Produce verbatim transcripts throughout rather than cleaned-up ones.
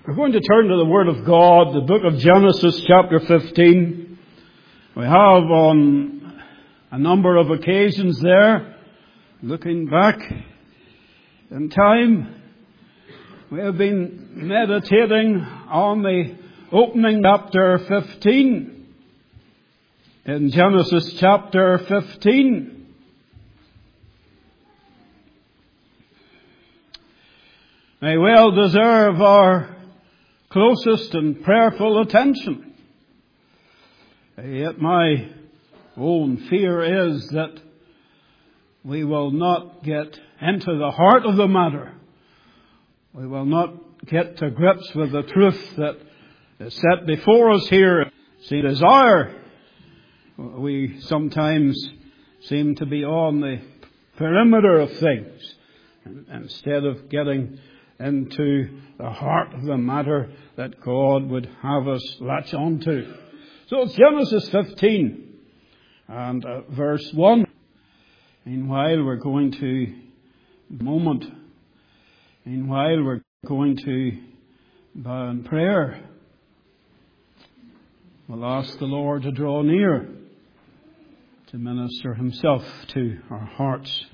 We're going to turn to the Word of God, the book of Genesis chapter fifteen. We have on a number of occasions there, looking back in time, we have been meditating on the opening chapter fifteen. In Genesis chapter fifteen. May well deserve our closest and prayerful attention. Yet my own fear is that we will not get into the heart of the matter. We will not get to grips with the truth that is set before us here. See, desire, we sometimes seem to be on the perimeter of things instead of getting into the heart of the matter that God would have us latch on to. So it's Genesis fifteen and uh, verse one. Meanwhile, we're going to, moment, meanwhile, we're going to bow in prayer. We'll ask the Lord to draw near, to minister Himself to our hearts.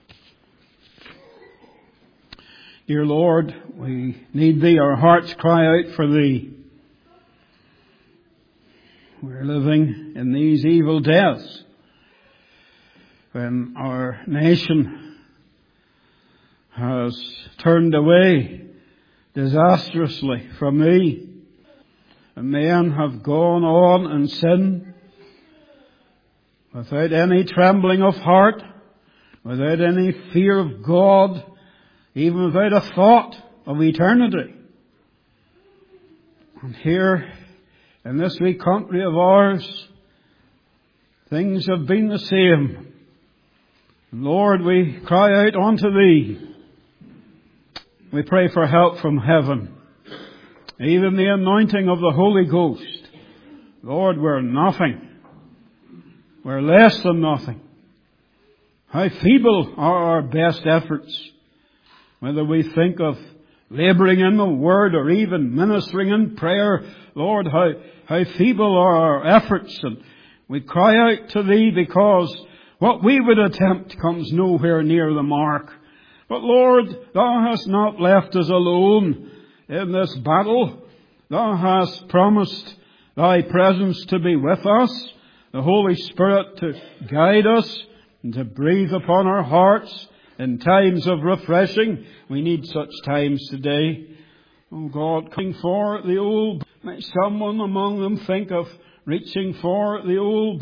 Dear Lord, we need Thee. Our hearts cry out for Thee. We're living in these evil days when our nation has turned away disastrously from Thee. And men have gone on in sin without any trembling of heart, without any fear of God, even without a thought of eternity. And here, in this wee country of ours, things have been the same. Lord, we cry out unto Thee. We pray for help from heaven. Even the anointing of the Holy Ghost. Lord, we're nothing. We're less than nothing. How feeble are our best efforts. Whether we think of labouring in the Word or even ministering in prayer, Lord, how, how feeble are our efforts. And we cry out to Thee because what we would attempt comes nowhere near the mark. But Lord, Thou hast not left us alone in this battle. Thou hast promised Thy presence to be with us, the Holy Spirit to guide us and to breathe upon our hearts. In times of refreshing, we need such times today. Oh God, coming for the old. May someone among them think of reaching for the old.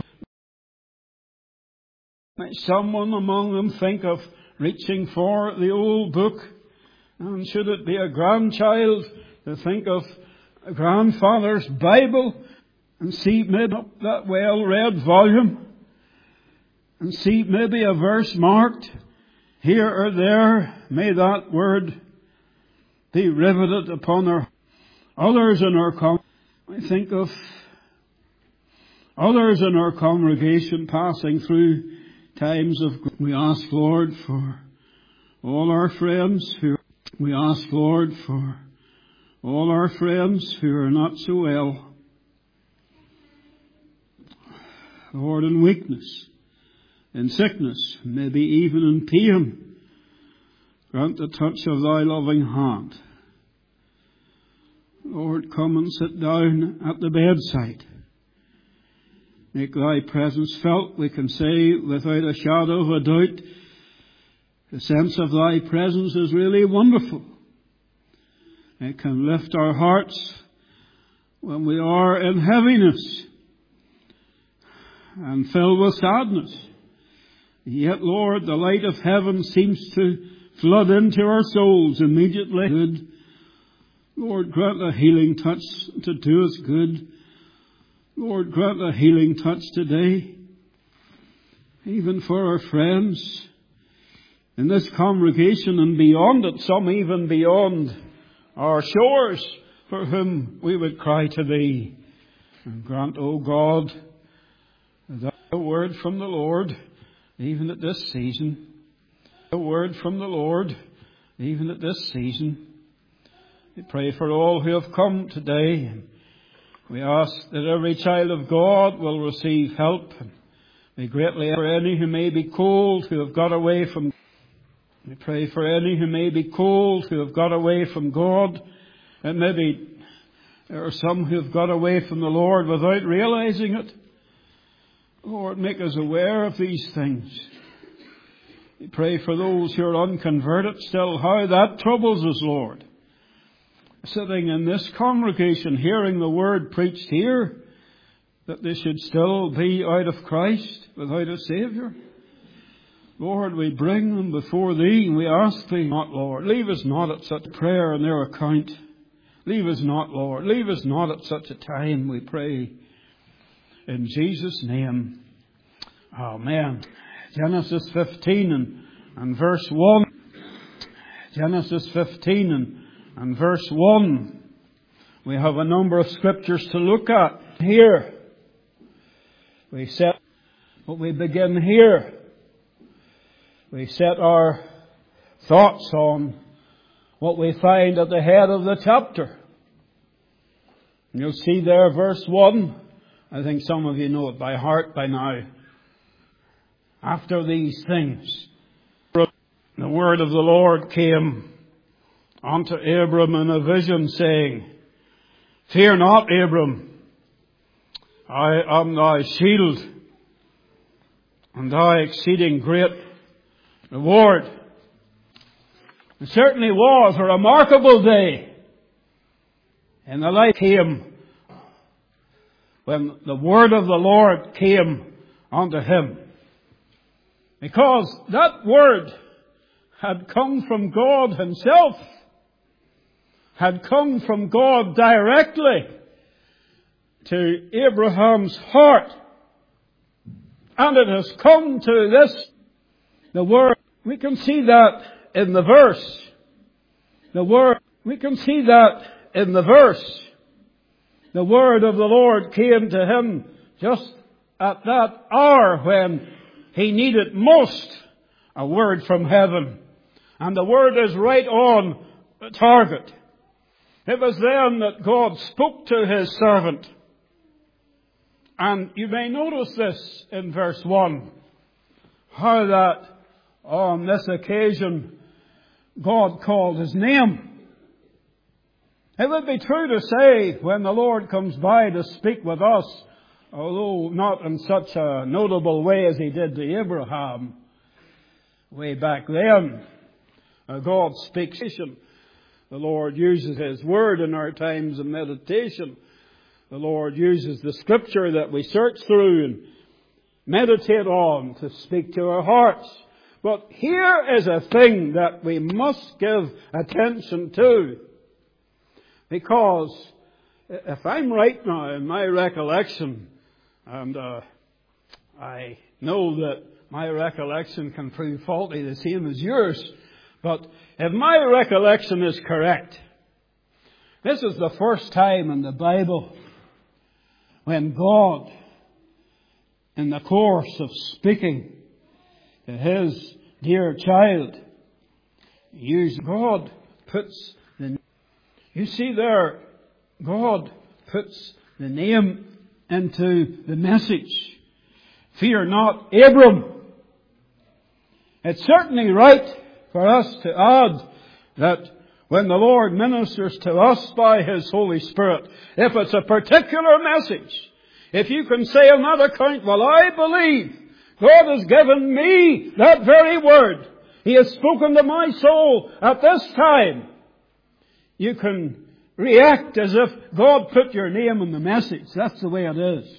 May someone among them think of reaching for the old book. And should it be a grandchild to think of a grandfather's Bible and see maybe that well-read volume and see maybe a verse marked here or there, may that word be riveted upon our others in our con- I think of others in our congregation passing through times of. We ask, Lord, for all our friends who. We ask, Lord, for all our friends who are not so well. Lord, in weakness, in sickness, maybe even in pain, grant the touch of Thy loving hand. Lord, come and sit down at the bedside. Make Thy presence felt. We can say without a shadow of a doubt, the sense of Thy presence is really wonderful. It can lift our hearts when we are in heaviness and filled with sadness. Yet, Lord, the light of heaven seems to flood into our souls immediately. Good. Lord, grant a healing touch to do us good. Lord, grant a healing touch today, even for our friends in this congregation and beyond it, some even beyond our shores, for whom we would cry to Thee. And grant, O God, that a word from the Lord, even at this season, a word from the Lord, even at this season, We pray for all who have come today. We ask that every child of God will receive help. We greatly pray for any who may be cold, who have got away from We pray for any who may be cold, who have got away from God. And maybe there are some who have got away from the Lord without realizing it. Lord, make us aware of these things. We pray for those who are unconverted still, how that troubles us, Lord. Sitting in this congregation, hearing the word preached here, that they should still be out of Christ, without a Saviour. Lord, we bring them before Thee, and we ask Thee not, Lord, leave us not at such prayer on their account. Leave us not, Lord, leave us not at such a time, we pray. In Jesus' name, amen. Genesis fifteen and, and verse one. Genesis fifteen and, and verse one. We have a number of scriptures to look at here. We set, but we begin here. We set our thoughts on what we find at the head of the chapter. And you'll see there verse one. I think some of you know it by heart by now. After these things, the word of the Lord came unto Abram in a vision, saying, Fear not, Abram, I am thy shield, and thy exceeding great reward. It certainly was a remarkable day in the life came when the word of the Lord came unto him. Because that word had come from God Himself, had come from God directly to Abraham's heart. And it has come to this, the word. We can see that in the verse. The word, we can see that in the verse. The word of the Lord came to him just at that hour when he needed most a word from heaven. And the word is right on target. It was then that God spoke to His servant. And you may notice this in verse one. How that on this occasion God called His name. It would be true to say when the Lord comes by to speak with us, although not in such a notable way as He did to Abraham way back then. Uh, God speaks. The Lord uses His Word in our times of meditation. The Lord uses the Scripture that we search through and meditate on to speak to our hearts. But here is a thing that we must give attention to. Because if I'm right now in my recollection, and uh, I know that my recollection can prove faulty the same as yours, but if my recollection is correct, this is the first time in the Bible when God, in the course of speaking to His dear child, used God puts the You see there, God puts the name into the message. Fear not, Abram. It's certainly right for us to add that when the Lord ministers to us by His Holy Spirit, if it's a particular message, if you can say on that account, well, I believe God has given me that very word. He has spoken to my soul at this time. You can react as if God put your name in the message. That's the way it is.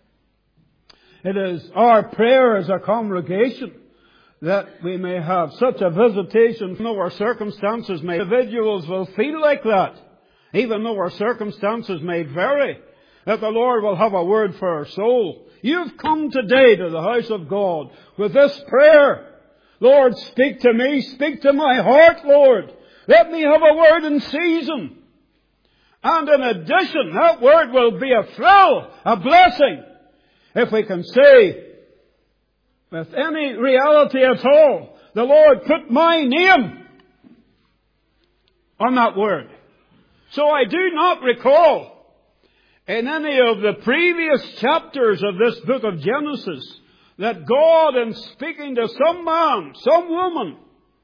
It is our prayer as a congregation that we may have such a visitation, though our circumstances may, individuals will feel like that, even though our circumstances may vary, that the Lord will have a word for our soul. You've come today to the house of God with this prayer. Lord, speak to me, speak to my heart, Lord. Let me have a word in season. And in addition, that word will be a thrill, a blessing, if we can say, with any reality at all, the Lord put my name on that word. So I do not recall in any of the previous chapters of this book of Genesis that God, in speaking to some man, some woman,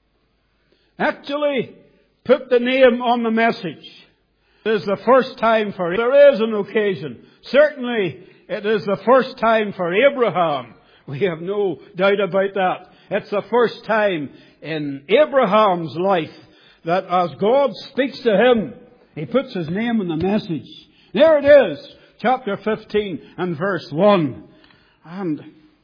actually put the name on the message. It is the first time for, there is an occasion. Certainly it is the first time for Abraham. We have no doubt about that. It's the first time in Abraham's life that as God speaks to him, He puts His name in the message. There it is, chapter fifteen and verse one. And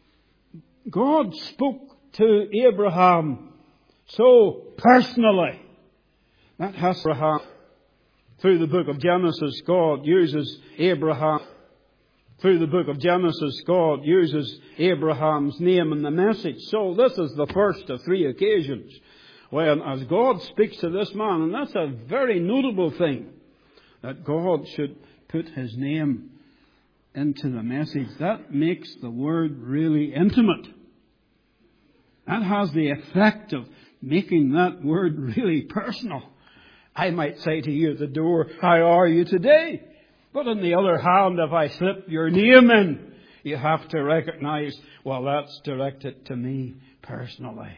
God spoke to Abraham so personally. That has Abraham. Through the book of Genesis, God uses Abraham. Through the book of Genesis, God uses Abraham's name in the message. So this is the first of three occasions when, as God speaks to this man, and that's a very notable thing, that God should put His name into the message. That makes the word really intimate. That has the effect of making that word really personal. I might say to you at the door, how are you today? But on the other hand, if I slip your name in, you have to recognize, well, that's directed to me personally.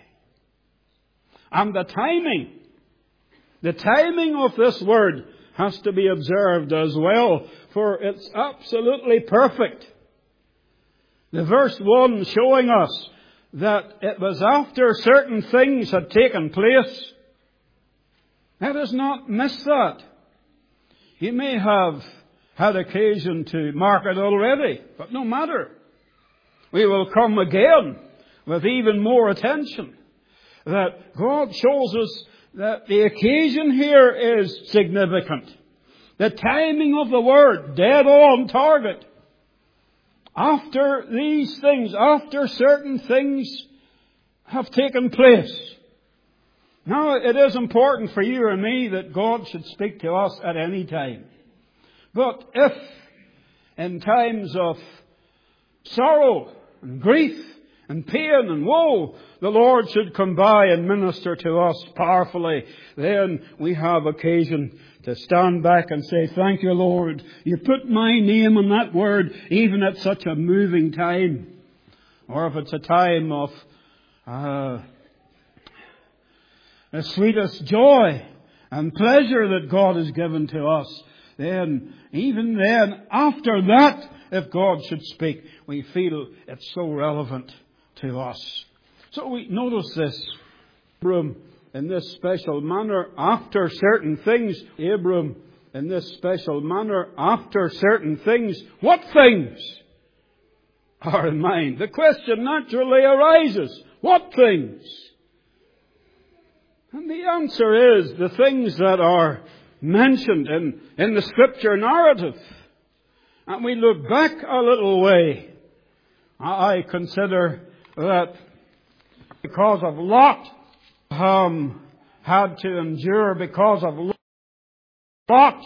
And the timing, the timing of this word has to be observed as well, for it's absolutely perfect. The verse one showing us that it was after certain things had taken place. Let us not miss that. You may have had occasion to mark it already, but no matter. We will come again with even more attention. That God shows us that the occasion here is significant. The timing of the word, dead on target. After these things, after certain things have taken place. Now, it is important for you and me that God should speak to us at any time. But if in times of sorrow and grief and pain and woe, the Lord should come by and minister to us powerfully, then we have occasion to stand back and say, thank you, Lord. You put my name on that word, even at such a moving time. Or if it's a time of uh, the sweetest joy and pleasure that God has given to us, then, even then, after that, if God should speak, we feel it's so relevant to us. So we notice this. Abram, in this special manner, after certain things, Abram, in this special manner, after certain things, what things are in mind? The question naturally arises, what things? And the answer is the things that are mentioned in, in the Scripture narrative. And we look back a little way. I consider that because of Lot, um, had to endure because of Lot.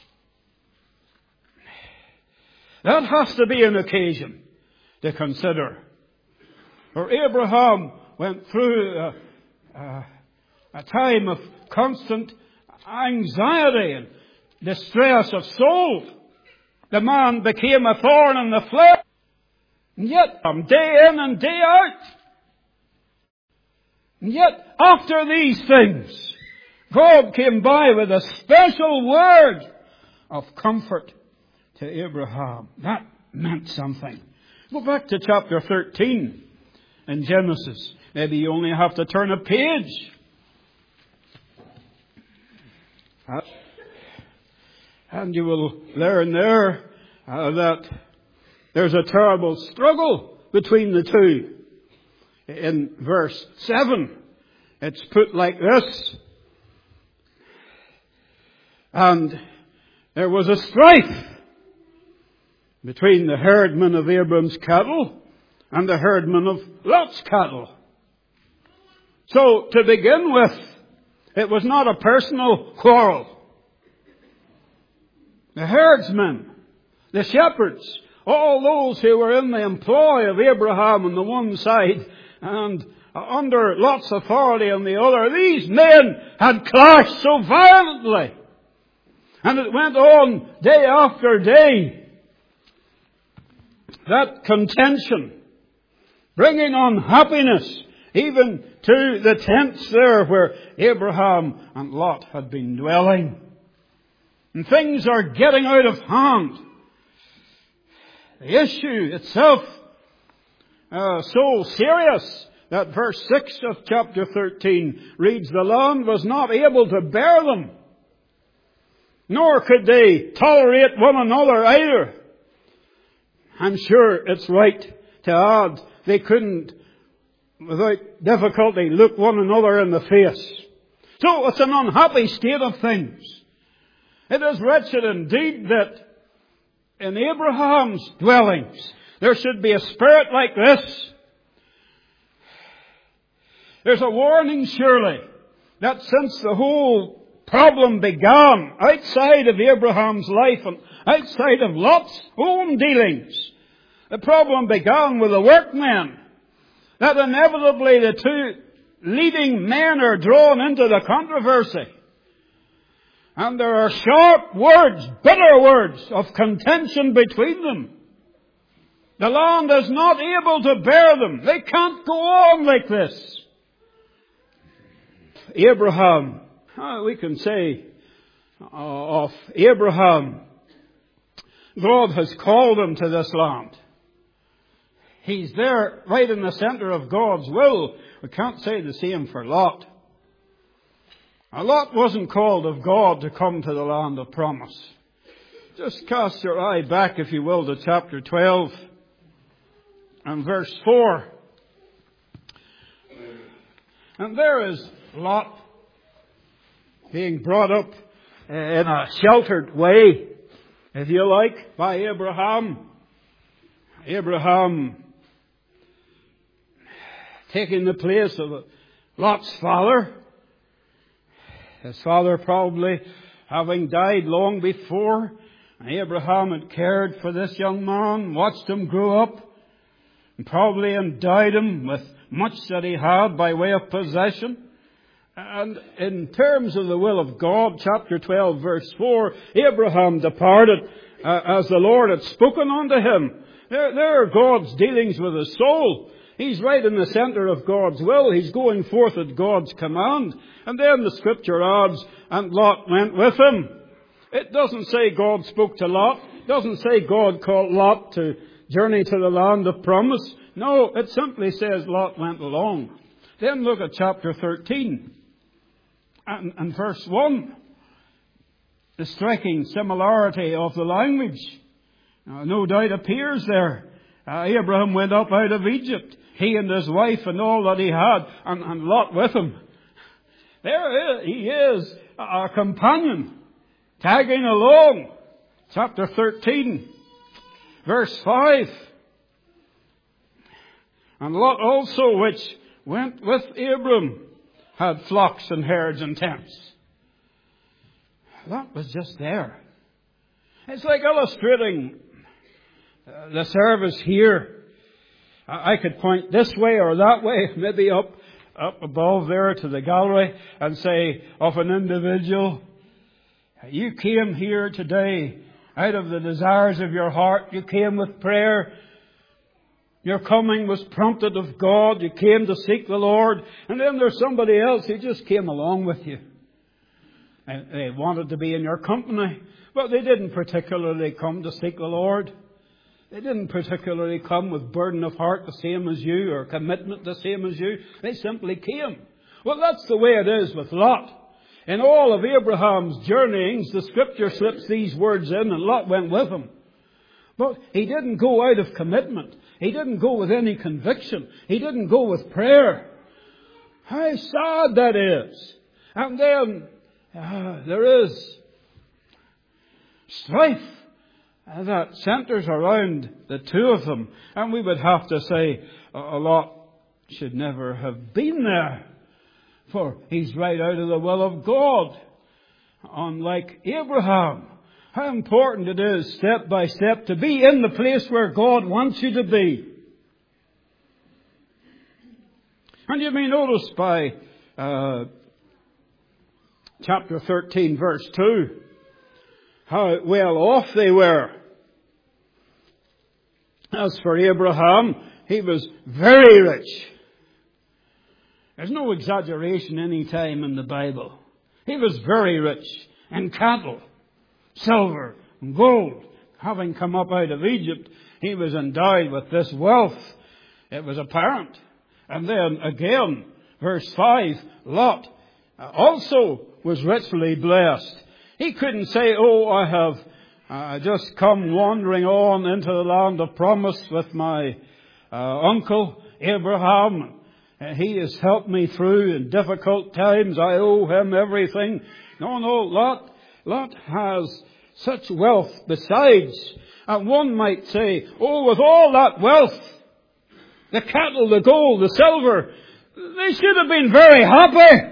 That has to be an occasion to consider. For Abraham went through a, a, a time of constant anxiety and distress of soul. The man became a thorn in the flesh. And yet, from day in and day out. And yet, after these things, God came by with a special word of comfort to Abraham. That meant something. Go back to chapter thirteen in Genesis. Maybe you only have to turn a page. And you will learn there uh, that there's a terrible struggle between the two. In verse seven, it's put like this. And there was a strife between the herdmen of Abram's cattle and the herdmen of Lot's cattle. So, to begin with, it was not a personal quarrel. The herdsmen, the shepherds, all those who were in the employ of Abraham on the one side and under Lot's authority on the other, these men had clashed so violently And it went on day after day. That contention, bringing unhappiness even to the tents there where Abraham and Lot had been dwelling. And things are getting out of hand. The issue itself uh, so serious that verse six of chapter thirteen reads, the land was not able to bear them, nor could they tolerate one another either. I'm sure it's right to add they couldn't, without difficulty, look one another in the face. So it's an unhappy state of things. It is wretched indeed that in Abraham's dwellings there should be a spirit like this. There's a warning surely that since the whole problem began outside of Abraham's life and outside of Lot's own dealings, the problem began with the workmen, that inevitably the two leading men are drawn into the controversy. And there are sharp words, bitter words of contention between them. The land is not able to bear them. They can't go on like this. Abraham, we can say of Abraham, God has called him to this land. He's there right in the center of God's will. We can't say the same for Lot. Lot wasn't called of God to come to the land of promise. Just cast your eye back, if you will, to chapter twelve and verse four. And there is Lot being brought up in a sheltered way, if you like, by Abraham. Abraham taking the place of Lot's father. His father probably having died long before. Abraham had cared for this young man, watched him grow up, and probably endowed him with much that he had by way of possession. And in terms of the will of God, chapter twelve, verse four, Abraham departed uh, as the Lord had spoken unto him. There, there are God's dealings with his soul. He's right in the center of God's will. He's going forth at God's command. And then the scripture adds, and Lot went with him. It doesn't say God spoke to Lot. It doesn't say God called Lot to journey to the land of promise. No, it simply says Lot went along. Then look at chapter thirteen and, and verse one. The striking similarity of the language. Now, no doubt appears there. Uh, Abraham went up out of Egypt. He and his wife and all that he had, and, and Lot with him. There he is, a companion, tagging along. Chapter thirteen, verse five. And Lot also, which went with Abram, had flocks and herds and tents. Lot was just there. It's like illustrating uh, the service here. I could point this way or that way, maybe up, up above there to the gallery and say of an individual, you came here today out of the desires of your heart. You came with prayer. Your coming was prompted of God. You came to seek the Lord. And then there's somebody else who just came along with you. And they wanted to be in your company, but they didn't particularly come to seek the Lord. They didn't particularly come with burden of heart the same as you or commitment the same as you. They simply came. Well, that's the way it is with Lot. In all of Abraham's journeyings, the scripture slips these words in, and Lot went with him. But he didn't go out of commitment. He didn't go with any conviction. He didn't go with prayer. How sad that is. And then uh, there is strife that centers around the two of them. And we would have to say a lot should never have been there. For he's right out of the will of God. Unlike Abraham. How important it is, step by step, to be in the place where God wants you to be. And you may notice by uh, chapter thirteen, verse two, how well off they were. As for Abraham, he was very rich. There's no exaggeration any time in the Bible. He was very rich in cattle, silver, and gold. Having come up out of Egypt, he was endowed with this wealth. It was apparent. And then again, verse five, Lot also was richly blessed. He couldn't say, oh, I have uh, just come wandering on into the land of promise with my uh, uncle Abraham. Uh, he has helped me through in difficult times. I owe him everything. No, no, Lot, Lot has such wealth besides. And one might say, oh, with all that wealth, the cattle, the gold, the silver, they should have been very happy.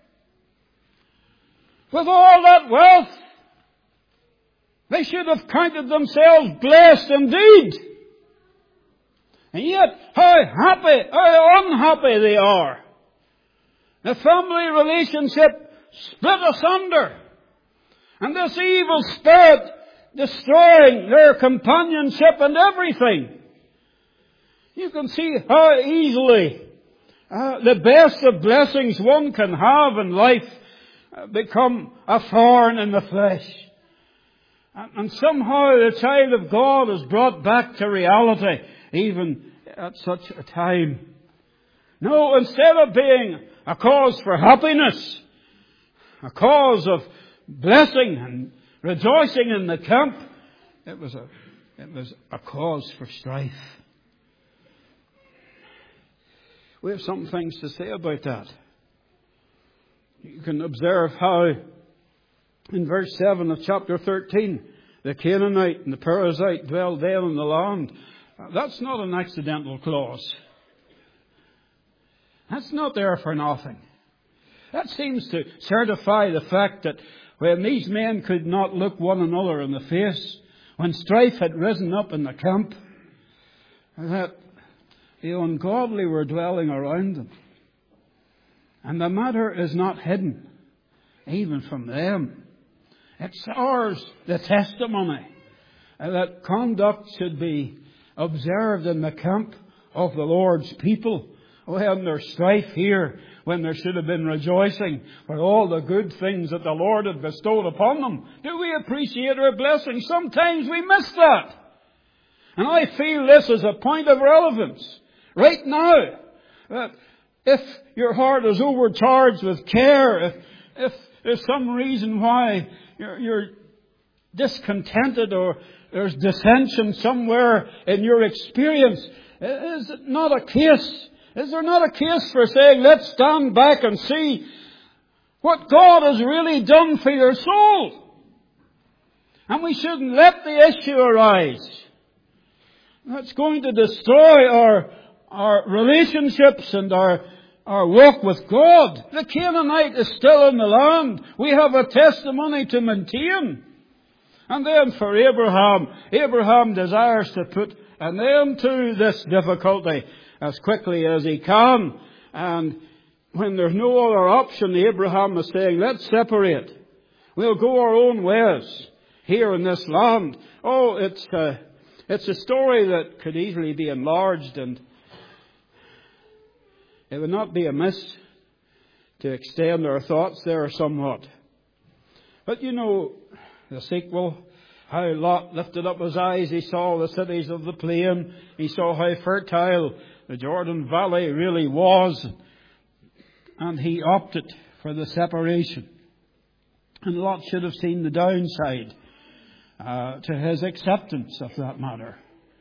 With all that wealth, they should have counted themselves blessed indeed. And yet, how happy, how unhappy they are. The family relationship split asunder. And this evil spirit destroying their companionship and everything. You can see how easily uh, the best of blessings one can have in life uh, become a thorn in the flesh. And, and somehow the child of God is brought back to reality, even at such a time. No, instead of being a cause for happiness, a cause of blessing and rejoicing in the camp, it was a, it was a cause for strife. We have some things to say about that. You can observe how in verse seven of chapter thirteen, the Canaanite and the Perizzite dwelled then in the land. That's not an accidental clause. That's not there for nothing. That seems to certify the fact that when these men could not look one another in the face, when strife had risen up in the camp, that the ungodly were dwelling around them. And the matter is not hidden, even from them. It's ours, the testimony, that conduct should be observed in the camp of the Lord's people. When there's strife here, when there should have been rejoicing for all the good things that the Lord had bestowed upon them. Do we appreciate our blessings? Sometimes we miss that. And I feel this is a point of relevance right now. That if your heart is overcharged with care, if, if there's some reason why you're, you're discontented or there's dissension somewhere in your experience, is it not a case? Is there not a case for saying, let's stand back and see what God has really done for your soul? And we shouldn't let the issue arise. That's going to destroy our, our relationships and our, our walk with God. The Canaanite is still in the land. We have a testimony to maintain. And then for Abraham, Abraham desires to put an end to this difficulty as quickly as he can. And when there's no other option, Abraham is saying, let's separate. We'll go our own ways here in this land. Oh, it's a, it's a story that could easily be enlarged, and it would not be amiss to extend our thoughts there somewhat. But you know, the sequel, how Lot lifted up his eyes, he saw the cities of the plain, he saw how fertile the Jordan Valley really was, and he opted for the separation. And Lot should have seen the downside uh, to his acceptance of that matter.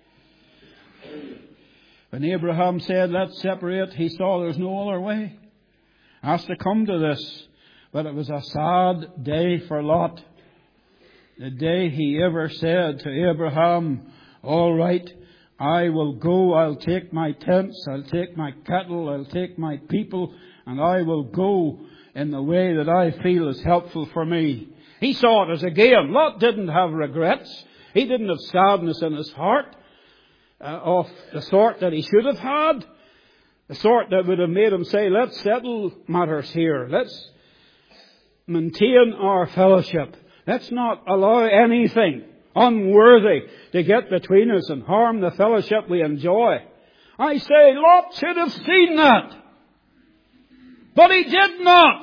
When Abraham said, let's separate, he saw there's no other way. Has to come to this. But it was a sad day for Lot. The day he ever said to Abraham, all right, I will go, I'll take my tents, I'll take my cattle, I'll take my people, and I will go in the way that I feel is helpful for me. He saw it as a gain. Lot didn't have regrets. He didn't have sadness in his heart uh, of the sort that he should have had. The sort that would have made him say, let's settle matters here. Let's maintain our fellowship. Let's not allow anything unworthy to get between us and harm the fellowship we enjoy. I say, Lot should have seen that. But he did not.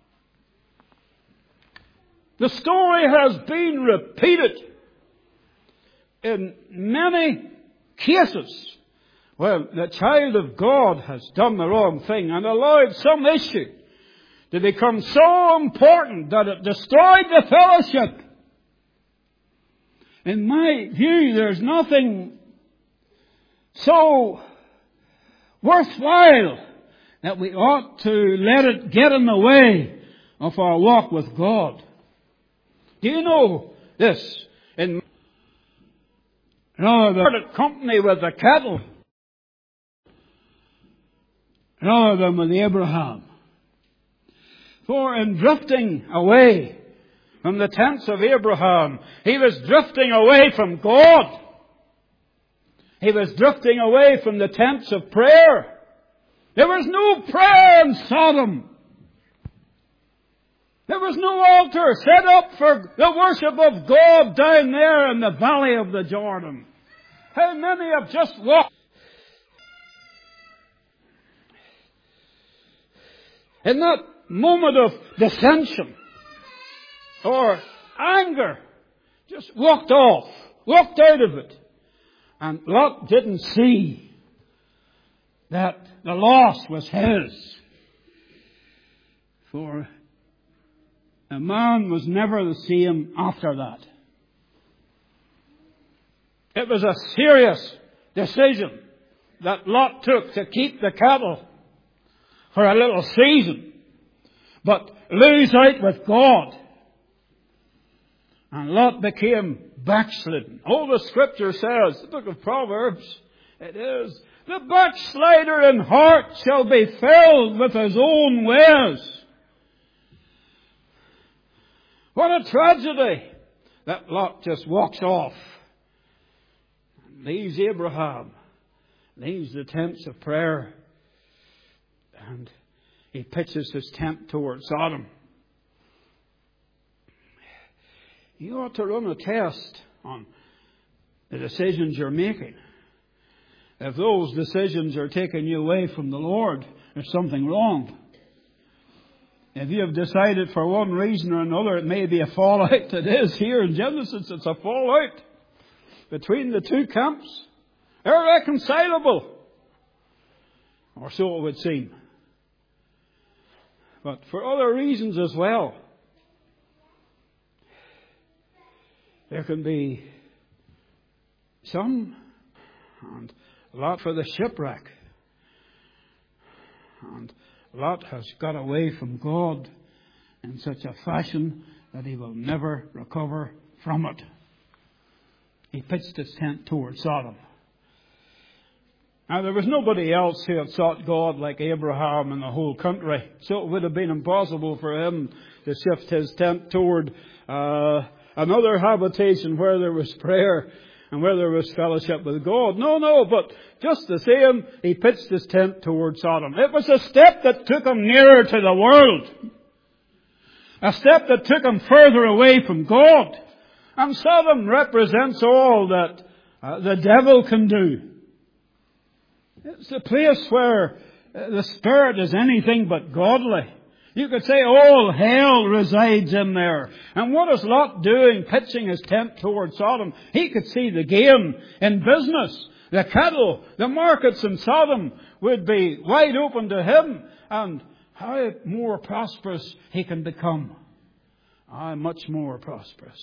The story has been repeated in many cases where the child of God has done the wrong thing and allowed some issue to become so important that it destroyed the fellowship. In my view, there's nothing so worthwhile that we ought to let it get in the way of our walk with God. Do you know this? In you know, the company with the cattle rather than with Abraham. For in drifting away from the tents of Abraham, he was drifting away from God. He was drifting away from the tents of prayer. There was no prayer in Sodom. There was no altar set up for the worship of God down there in the valley of the Jordan. How many have just walked in that moment of dissension or anger, just walked off, walked out of it. And Lot didn't see that the loss was his. For a man was never the same after that. It was a serious decision that Lot took to keep the cattle for a little season, but lose out with God. And Lot became backslidden. All the Scripture says, the book of Proverbs, it is, the backslider in heart shall be filled with his own ways. What a tragedy that Lot just walks off. Leaves Abraham, leaves the tents of prayer, and he pitches his tent towards Sodom. You ought to run a test on the decisions you're making. If those decisions are taking you away from the Lord, there's something wrong. If you have decided for one reason or another, it may be a fallout. It is here in Genesis. It's a fallout between the two camps. Irreconcilable. Or so it would seem. But for other reasons as well. There can be some, and Lot for the shipwreck. And Lot has got away from God in such a fashion that he will never recover from it. He pitched his tent towards Sodom. Now, there was nobody else who had sought God like Abraham in the whole country, so it would have been impossible for him to shift his tent toward uh, another habitation where there was prayer and where there was fellowship with God. No, no, but just the same, he pitched his tent towards Sodom. It was a step that took him nearer to the world. A step that took him further away from God. And Sodom represents all that uh, the devil can do. It's a place where uh, the spirit is anything but godly. You could say all hell resides in there. And what is Lot doing, pitching his tent towards Sodom? He could see the gain in business. The cattle, the markets in Sodom would be wide open to him. And how more prosperous he can become. Ah, much more prosperous.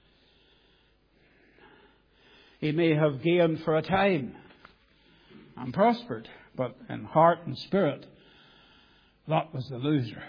He may have gained for a time and prospered, but in heart and spirit, Lot was the loser.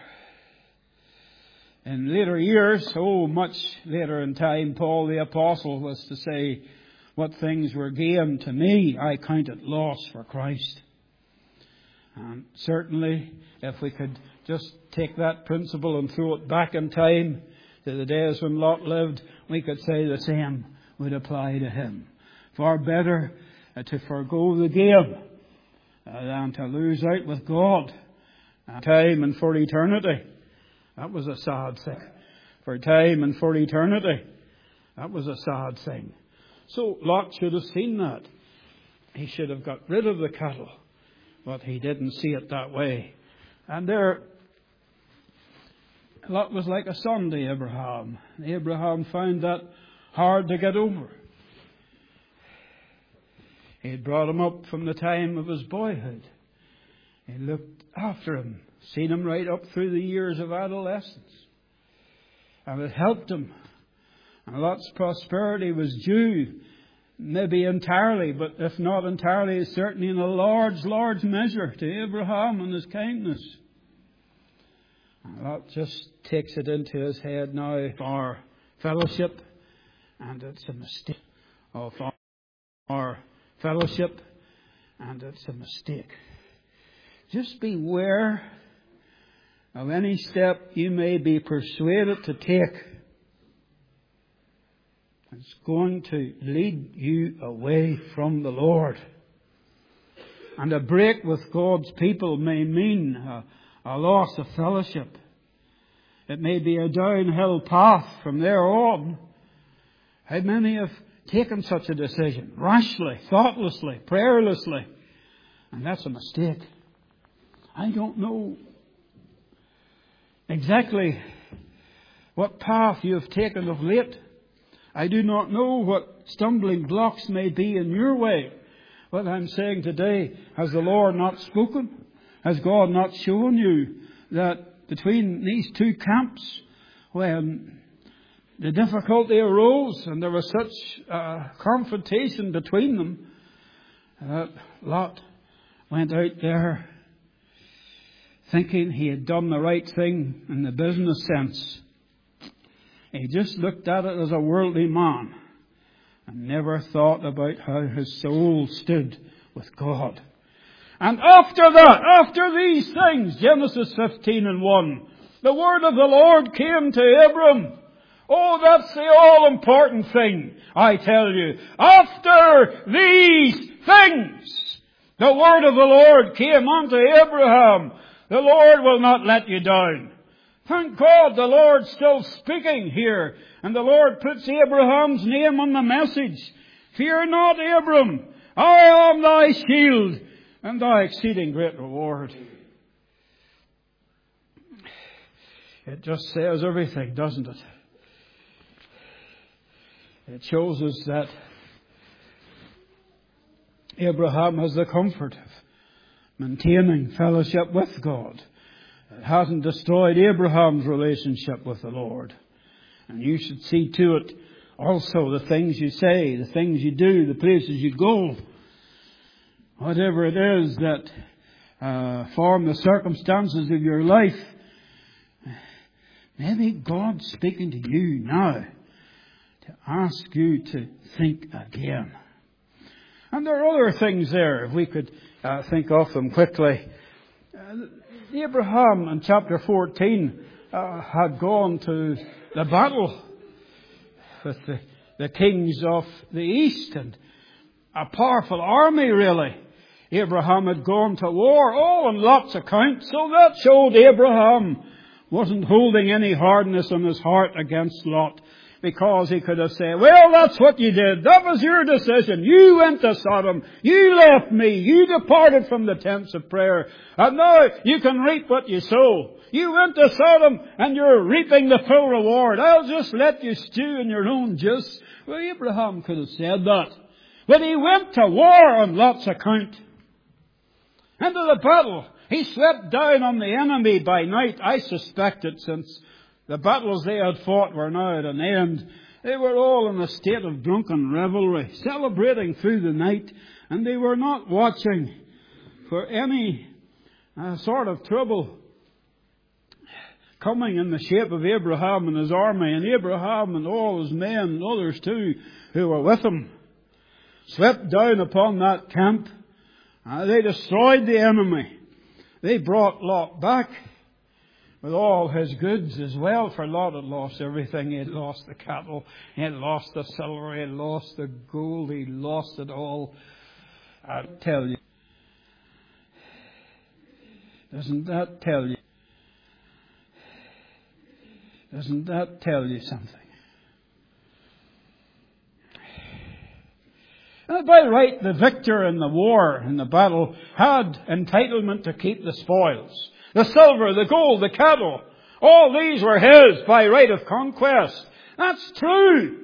In later years, oh, much later in time, Paul the Apostle was to say, what things were gained to me, I count it loss for Christ. And certainly, if we could just take that principle and throw it back in time to the days when Lot lived, we could say the same would apply to him. Far better uh, to forego the gain uh, than to lose out with God uh, time and for eternity. That was a sad thing. for time and for eternity. That was a sad thing. So Lot should have seen that. He should have got rid of the cattle. But he didn't see it that way. And there, Lot was like a son to Abraham. Abraham found that hard to get over. He had brought him up from the time of his boyhood. He looked after him, seen him right up through the years of adolescence. And it helped him. And Lot's prosperity was due, maybe entirely, but if not entirely, certainly in a large, large measure to Abraham and his kindness. And Lot just takes it into his head now, our fellowship, and it's a mistake of our fellowship, and it's a mistake. Just beware of any step you may be persuaded to take. It's going to lead you away from the Lord. And a break with God's people may mean a, a loss of fellowship. It may be a downhill path from there on. How many have taken such a decision? Rashly, thoughtlessly, prayerlessly. And that's a mistake. I don't know exactly what path you have taken of late. I do not know what stumbling blocks may be in your way. What I'm saying today, has the Lord not spoken? Has God not shown you that between these two camps, when the difficulty arose and there was such uh, confrontation between them, that Lot went out there thinking he had done the right thing in the business sense. He just looked at it as a worldly man and never thought about how his soul stood with God. And after that, after these things, Genesis fifteen and one, the word of the Lord came to Abram. Oh, that's the all-important thing, I tell you. After these things, the word of the Lord came unto Abraham. The Lord will not let you down. Thank God the Lord's still speaking here. And the Lord puts Abraham's name on the message. Fear not, Abram. I am thy shield and thy exceeding great reward. It just says everything, doesn't it? It shows us that Abraham has the comfort of maintaining fellowship with God. It hasn't destroyed Abraham's relationship with the Lord. And you should see to it also the things you say, the things you do, the places you go. Whatever it is that uh, form the circumstances of your life, maybe God's speaking to you now to ask you to think again. And there are other things there, if we could uh, think of them quickly. Uh, Abraham in chapter fourteen uh, had gone to the battle with the, the kings of the east and a powerful army really. Abraham had gone to war, all on Lot's account, so that showed Abraham wasn't holding any hardness in his heart against Lot. Because he could have said, well, that's what you did. That was your decision. You went to Sodom. You left me. You departed from the tents of prayer. And now you can reap what you sow. You went to Sodom and you're reaping the full reward. I'll just let you stew in your own juice. Well, Abraham could have said that. But he went to war on Lot's account. Into the battle. He swept down on the enemy by night. I suspect it, since the battles they had fought were now at an end. They were all in a state of drunken revelry, celebrating through the night, and they were not watching for any uh, sort of trouble coming in the shape of Abraham and his army, and Abraham and all his men and others too who were with him swept down upon that camp. Uh, they destroyed the enemy. They brought Lot back with all his goods as well, for Lot had lost everything. He had lost the cattle, he had lost the silver, he had lost the gold, he lost it all. I tell you, doesn't that tell you Doesn't that tell you something? And by right, the victor in the war, in the battle, had entitlement to keep the spoils. The silver, the gold, the cattle, all these were his by right of conquest. That's true.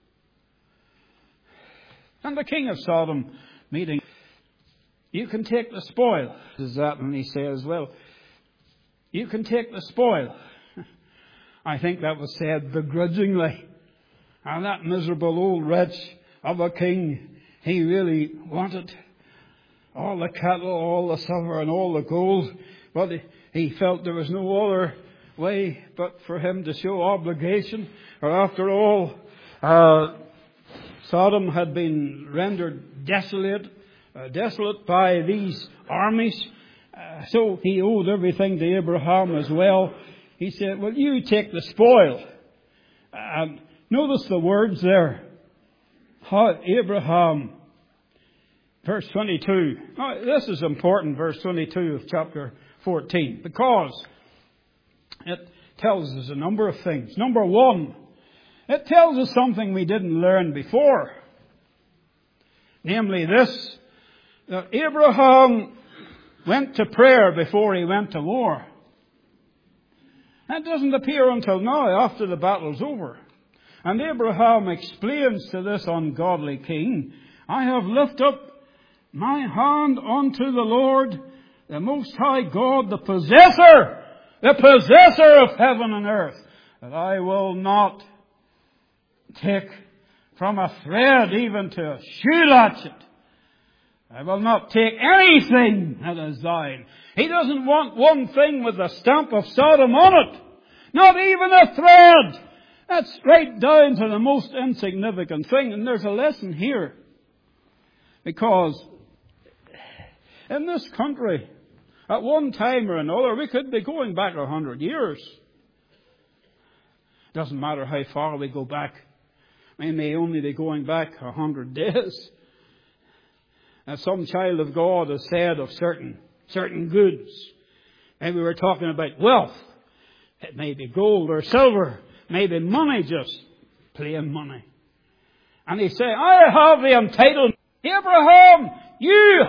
And the king of Sodom meeting, you can take the spoil. Is that, and he says, well, you can take the spoil. I think that was said begrudgingly. And that miserable old wretch of a king, he really wanted all the cattle, all the silver and all the gold. But he felt there was no other way but for him to show obligation. Or after all, uh, Sodom had been rendered desolate, uh, desolate by these armies. Uh, so he owed everything to Abraham as well. He said, well, you take the spoil. And notice the words there. How Abraham, verse twenty-two. Now, this is important, verse twenty-two of chapter fourteen, because it tells us a number of things. Number one, it tells us something we didn't learn before. Namely this, that Abraham went to prayer before he went to war. That doesn't appear until now, after the battle's over. And Abraham explains to this ungodly king, I have lifted up my hand unto the Lord, the Most High God, the possessor, the possessor of heaven and earth, that I will not take from a thread even to a shoe latchet. I will not take anything that is thine. He doesn't want one thing with the stamp of Sodom on it. Not even a thread. That's right down to the most insignificant thing. And there's a lesson here. Because in this country, at one time or another, we could be going back a hundred years. Doesn't matter how far we go back. We may only be going back a hundred days. As some child of God has said of certain certain goods. And we were talking about wealth. It may be gold or silver. Maybe money, just plain money. And he said, I have the entitlement. Abraham, you,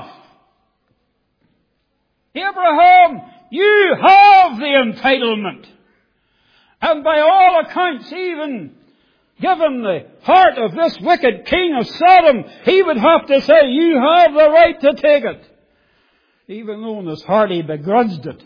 Abraham, you have the entitlement. And by all accounts, even given the heart of this wicked king of Sodom, he would have to say, you have the right to take it. Even though in his heart he begrudged it.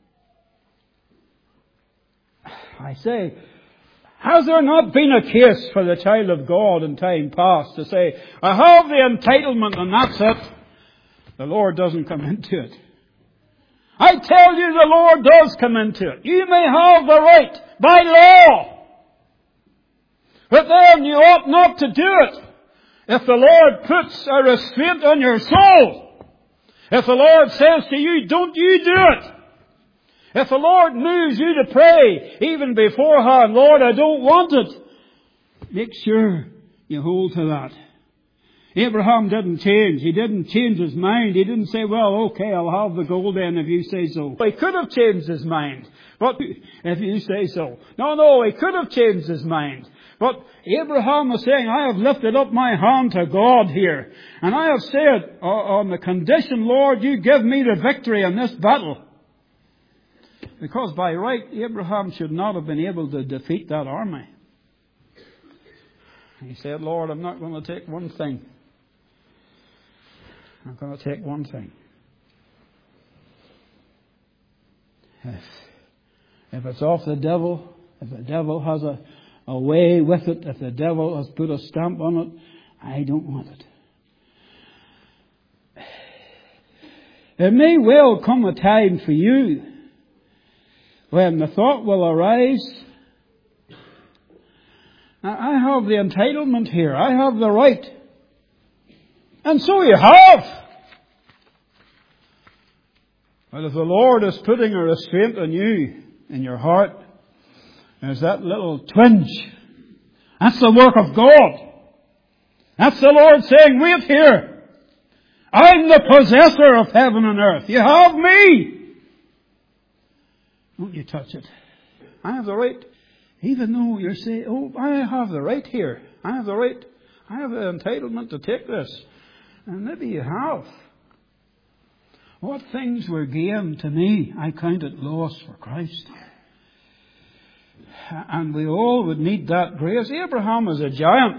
I say, has there not been a case for the child of God in time past to say, I have the entitlement and that's it? The Lord doesn't come into it. I tell you, the Lord does come into it. You may have the right by law. But then you ought not to do it. If the Lord puts a restraint on your soul, if the Lord says to you, don't you do it. If the Lord moves you to pray, even beforehand, Lord, I don't want it, make sure you hold to that. Abraham didn't change. He didn't change his mind. He didn't say, well, okay, I'll have the gold then if you say so. He could have changed his mind, but if you say so. No, no, he could have changed his mind. But Abraham was saying, I have lifted up my hand to God here. And I have said, on the condition, Lord, you give me the victory in this battle. Because by right, Abraham should not have been able to defeat that army. He said, Lord, I'm not going to take one thing. I'm going to take one thing. If, if it's off the devil, if the devil has a, a way with it, if the devil has put a stamp on it, I don't want it. There may well come a time for you when the thought will arise, I have the entitlement here. I have the right. And so you have. But if the Lord is putting a restraint on you in your heart, there's that little twinge. That's the work of God. That's the Lord saying, wait here. I'm the possessor of heaven and earth. You have me. Don't you touch it. I have the right. Even though you say, oh, I have the right here. I have the right. I have the entitlement to take this. And maybe you have. What things were gain to me, I counted loss for Christ. And we all would need that grace. Abraham is a giant.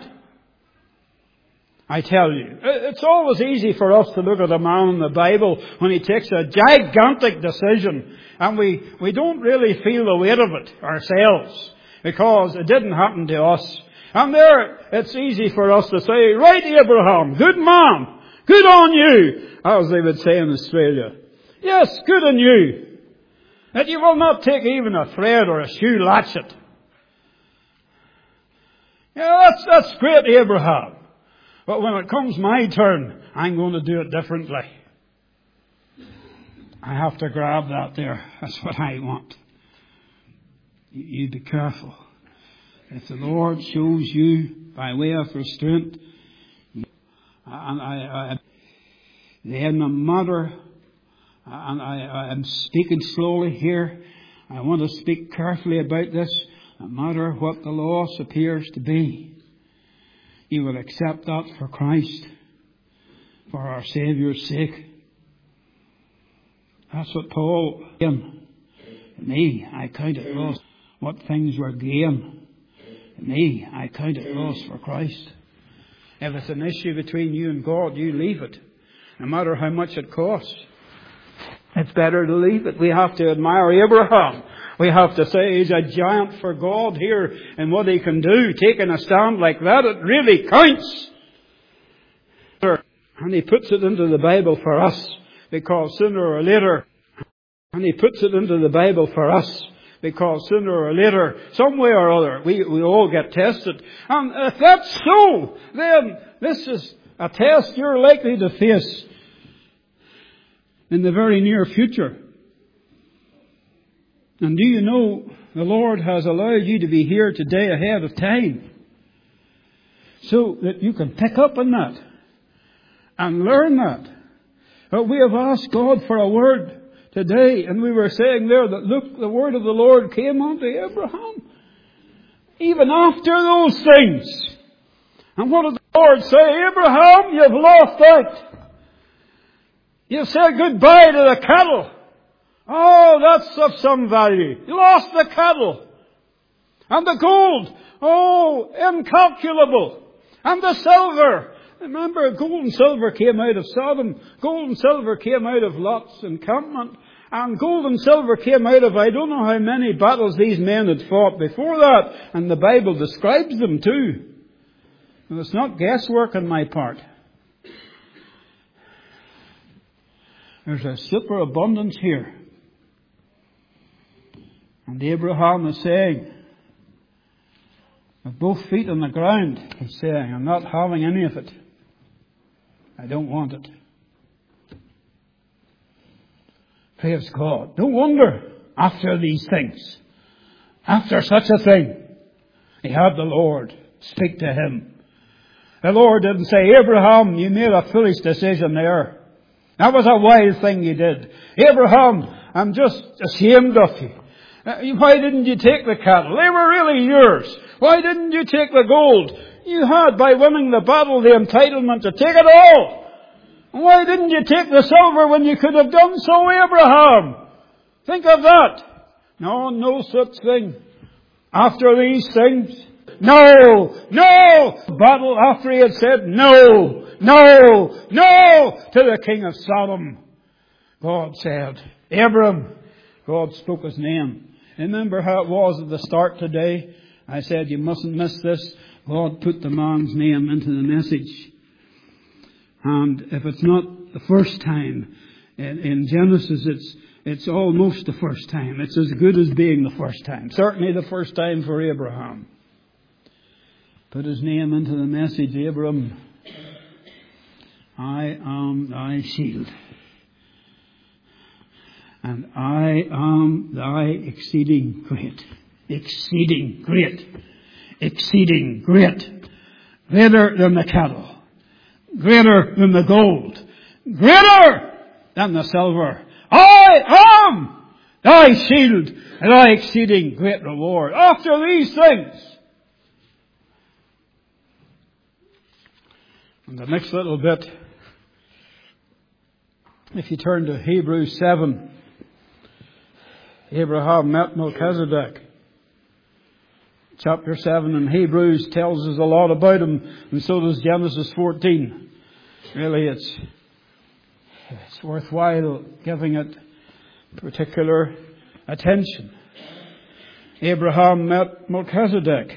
I tell you, it's always easy for us to look at a man in the Bible when he takes a gigantic decision and we, we don't really feel the weight of it ourselves because it didn't happen to us. And there, it's easy for us to say, right, Abraham, good man, good on you, as they would say in Australia. Yes, good on you. That you will not take even a thread or a shoe latchet. Yeah, that's, that's great, Abraham. But when it comes my turn, I'm going to do it differently. I have to grab that there. That's what I want. You, you be careful. If the Lord shows you by way of restraint, and I, I then no matter, and I, I'm speaking slowly here, I want to speak carefully about this, no matter what the loss appears to be. You will accept that for Christ, for our Saviour's sake. That's what Paul, in me, I count it loss. What things were gain, in me, I count it loss for Christ. If it's an issue between you and God, you leave it, no matter how much it costs. It's better to leave it. We have to admire Abraham. We have to say he's a giant for God here and what he can do. Taking a stand like that, it really counts. And he puts it into the Bible for us because sooner or later, and he puts it into the Bible for us because sooner or later, some way or other, we, we all get tested. And if that's so, then this is a test you're likely to face in the very near future. And do you know the Lord has allowed you to be here today ahead of time so that you can pick up on that and learn that. But we have asked God for a word today, and we were saying there that, look, the word of the Lord came unto Abraham even after those things. And what did the Lord say? Abraham, you've lost out. You've said goodbye to the cattle. Oh, that's of some value. You lost the cattle. And the gold. Oh, incalculable. And the silver. Remember, gold and silver came out of Sodom. Gold and silver came out of Lot's encampment. And gold and silver came out of, I don't know how many battles these men had fought before that. And the Bible describes them too. And it's not guesswork on my part. There's a superabundance here. And Abraham is saying, with both feet on the ground, he's saying, I'm not having any of it. I don't want it. Praise God. No wonder after these things, after such a thing, he had the Lord speak to him. The Lord didn't say, Abraham, you made a foolish decision there. That was a wise thing you did. Abraham, I'm just ashamed of you. Why didn't you take the cattle? They were really yours. Why didn't you take the gold? You had, by winning the battle, the entitlement to take it all. Why didn't you take the silver when you could have done so, Abraham? Think of that. No, no such thing. After these things, no, no. Battle after he had said no, no, no to the king of Sodom. God said, Abram, God spoke his name. Remember how it was at the start today? I said you mustn't miss this. God put the man's name into the message. And if it's not the first time, in, in Genesis it's it's almost the first time. It's as good as being the first time. Certainly the first time for Abraham. Put his name into the message, Abram, I am thy shield. And I am thy exceeding great. Exceeding great. Exceeding great. Greater than the cattle. Greater than the gold. Greater than the silver. I am thy shield, and thy exceeding great reward. After these things. And the next little bit, if you turn to Hebrews seven, Abraham met Melchizedek. Chapter seven in Hebrews tells us a lot about him, and so does Genesis fourteen. Really, it's, it's worthwhile giving it particular attention. Abraham met Melchizedek.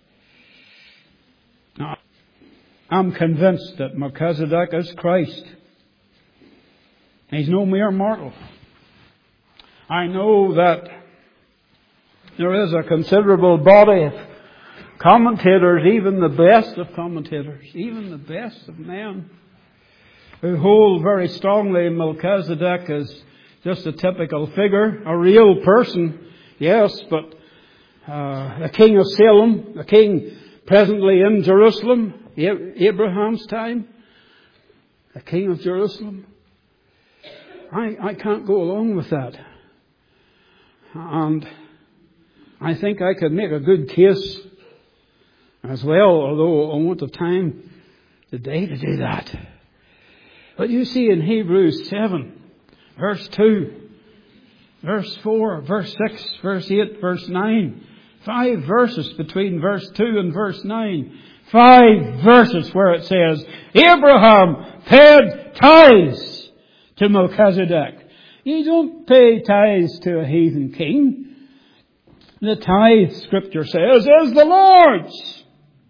Now, I'm convinced that Melchizedek is Christ. He's no mere mortal. I know that there is a considerable body of commentators, even the best of commentators, even the best of men, who hold very strongly Melchizedek as just a typical figure, a real person, yes, but uh, the king of Salem, the king presently in Jerusalem, Abraham's time, the king of Jerusalem. I, I can't go along with that. And I think I could make a good case as well, although I won't have time today to do that. But you see in Hebrews seven, verse two, verse four, verse six, verse eight, verse nine, five verses between verse two and verse nine, five verses where it says, Abraham paid tithes to Melchizedek. You don't pay tithes to a heathen king. The tithe, Scripture says, is the Lord's.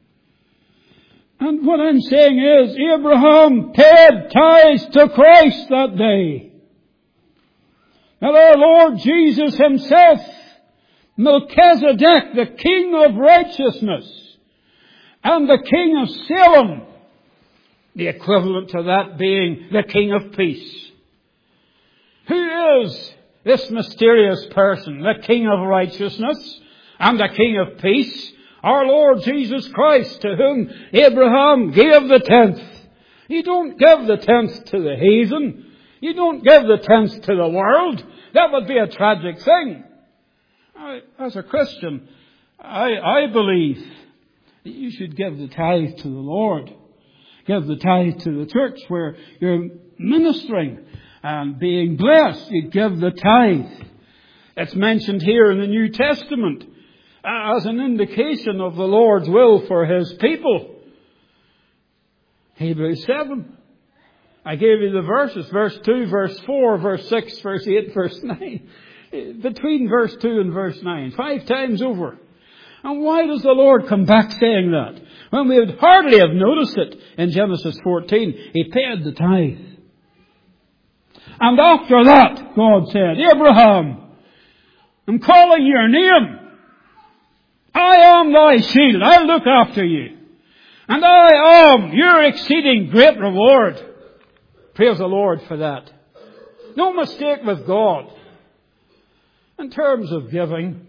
And what I'm saying is, Abraham paid tithes to Christ that day. And our Lord Jesus himself, Melchizedek, the King of righteousness, and the King of Salem, the equivalent to that being the King of peace. Who is this mysterious person, the King of righteousness and the King of peace? Our Lord Jesus Christ, to whom Abraham gave the tenth. You don't give the tenth to the heathen. You don't give the tenth to the world. That would be a tragic thing. I, as a Christian, I, I believe that you should give the tithe to the Lord. Give the tithe to the church where you're ministering and being blessed. You give the tithe. It's mentioned here in the New Testament as an indication of the Lord's will for His people. Hebrews seven. I gave you the verses. Verse two, verse four, verse six, verse eight, verse nine. Between verse two and verse nine. Five times over. And why does the Lord come back saying that? When we would hardly have noticed it in Genesis fourteen. He paid the tithe. And after that, God said, Abraham, I'm calling your name. I am thy shield. I'll look after you. And I am your exceeding great reward. Praise the Lord for that. No mistake with God. In terms of giving,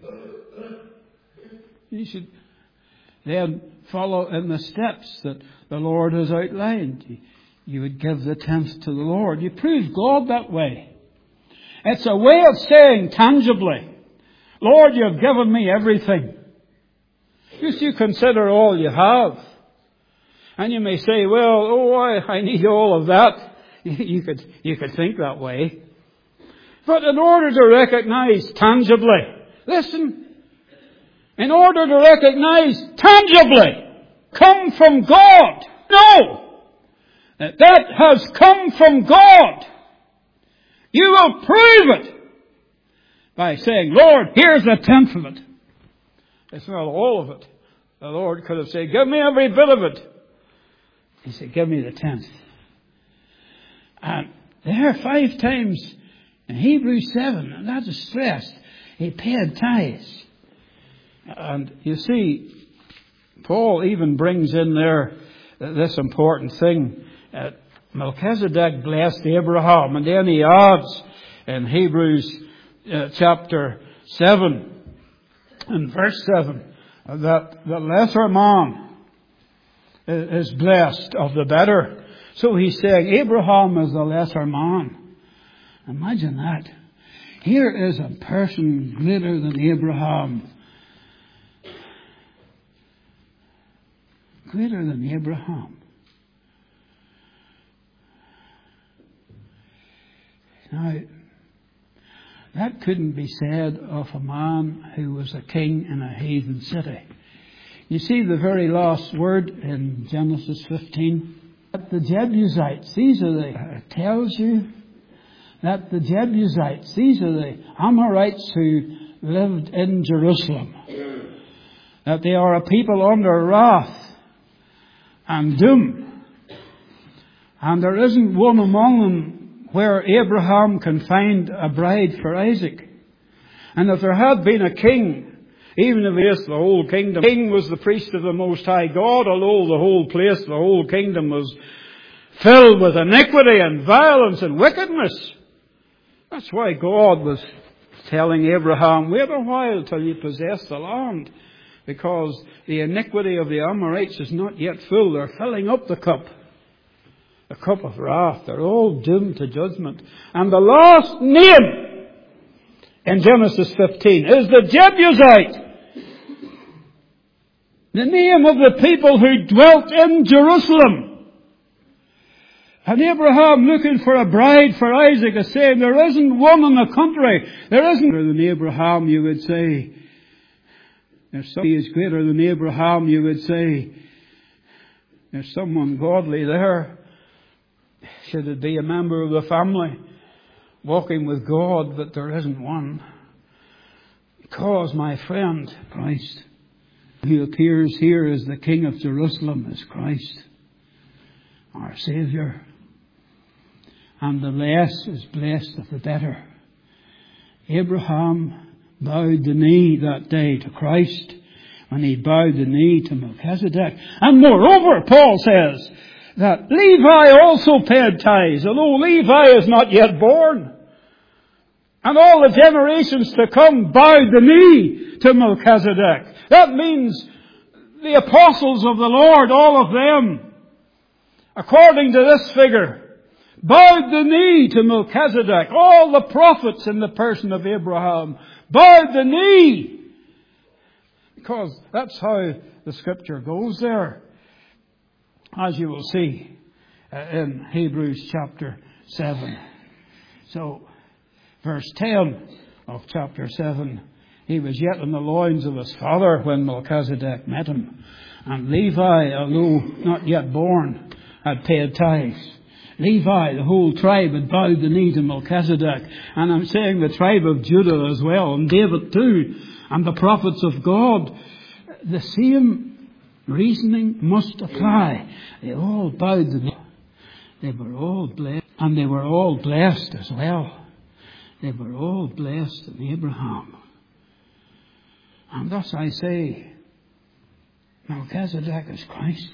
you should then follow in the steps that the Lord has outlined. You would give the tenth to the Lord. You prove God that way. It's a way of saying tangibly, Lord, you've given me everything. Just you consider all you have. And you may say, well, oh, I, I need all of that. You could, you could think that way. But in order to recognize tangibly, listen, in order to recognize tangibly, come from God. No! That has come from God. You will prove it by saying, Lord, here's a tenth of it. It's not all of it. The Lord could have said, give me every bit of it. He said, give me the tenth. And there five times in Hebrews seven, and that is stressed, he paid tithes. And you see, Paul even brings in there this important thing. Uh, Melchizedek blessed Abraham, and then he adds in Hebrews uh, chapter seven and verse seven that the lesser man is blessed of the better. So he's saying Abraham is the lesser man. Imagine that. Here is a person greater than Abraham. Greater than Abraham. Now, that couldn't be said of a man who was a king in a heathen city. You see the very last word in Genesis fifteen. That the Jebusites, these are the, it tells you that the Jebusites, these are the Amorites who lived in Jerusalem. That they are a people under wrath and doom. And there isn't one among them where Abraham can find a bride for Isaac. And if there had been a king, even if he is the whole kingdom, the king was the priest of the Most High God, although the whole place, the whole kingdom was filled with iniquity and violence and wickedness. That's why God was telling Abraham, wait a while till you possess the land, because the iniquity of the Amorites is not yet full. They're filling up the cup. The cup of wrath. They're all doomed to judgment. And the last name in Genesis fifteen is the Jebusite. The name of the people who dwelt in Jerusalem. And Abraham, looking for a bride for Isaac, is saying, there isn't one in the country. There isn't greater than Abraham, you would say. There's somebody who's greater than Abraham, you would say. There's someone godly there. Should it be a member of the family walking with God, but there isn't one. Because, my friend, Christ, who appears here as the King of Jerusalem, is Christ, our Saviour. And the less is blessed of the better. Abraham bowed the knee that day to Christ when he bowed the knee to Melchizedek. And moreover, Paul says that Levi also paid tithes, although Levi is not yet born. And all the generations to come bowed the knee to Melchizedek. That means the apostles of the Lord, all of them, according to this figure, bowed the knee to Melchizedek. All the prophets in the person of Abraham bowed the knee. Because that's how the scripture goes there. As you will see in Hebrews chapter seven. So, verse ten of chapter seven. He was yet in the loins of his father when Melchizedek met him. And Levi, although not yet born, had paid tithes. Levi, the whole tribe, had bowed the knee to Melchizedek. And I'm saying the tribe of Judah as well, and David too, and the prophets of God. The same reasoning must apply. They all bowed the knee. They were all blessed. And they were all blessed as well. They were all blessed in Abraham. And thus I say, Melchizedek is Christ.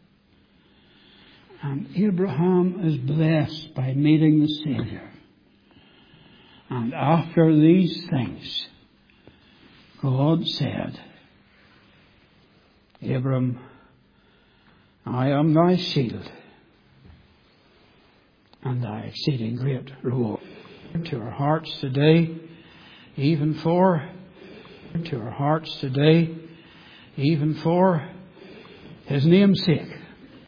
And Abraham is blessed by meeting the Saviour. And after these things, God said, Abram, I am thy shield and thy exceeding great reward. To our hearts today, even for, to our hearts today, even for His name's sake.